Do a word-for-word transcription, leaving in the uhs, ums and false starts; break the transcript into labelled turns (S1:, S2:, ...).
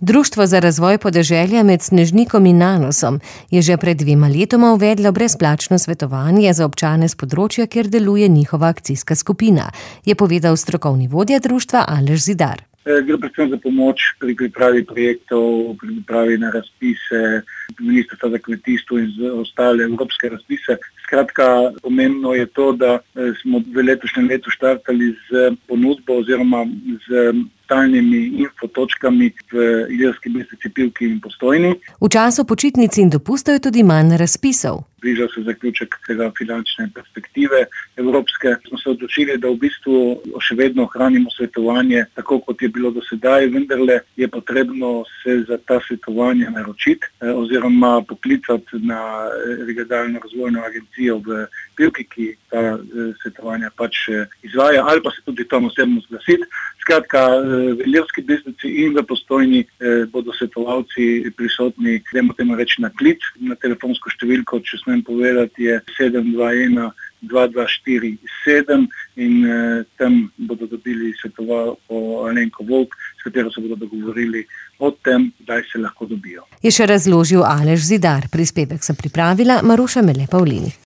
S1: Društvo za razvoj podeželja med Snežnikom in Nanosom je že pred dvema letoma uvedlo brezplačno svetovanje za občane s področja, kjer deluje njihova akcijska skupina, je povedal strokovni vodja društva Aleš Zidar.
S2: Gre predvsem za pomoč pri pripravi projektov, pri pripravi na razpise, Ministrstva za kmetijstvo in za ostale evropske razpise. Skratka, pomembno je to, da smo v letošnjem letu štartali z ponudbo oziroma z stalnimi infotočkami v Ilirski Bistrici, Pivki in Postojni.
S1: V času počitnic in dopustov je tudi manj razpisov.
S2: Bliža se zaključek tega finančne perspektive evropske. Smo se odločili, da v bistvu še vedno ohranimo svetovanje, tako kot je bilo do sedaj, vendarle je potrebno se za ta svetovanja naročiti oziroma poklicati na regionalno razvojno agencijo v Pivki, ki ta svetovanja pač izvaja, ali pa se tudi tam osebno zglasiti. Skratka, v Ilirski Bistrici in v Postojni bodo svetovalci prisotni, gremo temu reči na klic, na telefonsko številko, če smem povedati, je sedem dva ena dva dva štiri sedem in eh, tam bodo dobili svetovalko Alenko Volk, s katero se bodo dogovorili o tem, kdaj se lahko dobijo.
S1: Je še razložil Aleš Zidar. Prispevek sem pripravila Maruša Mele Pavlin.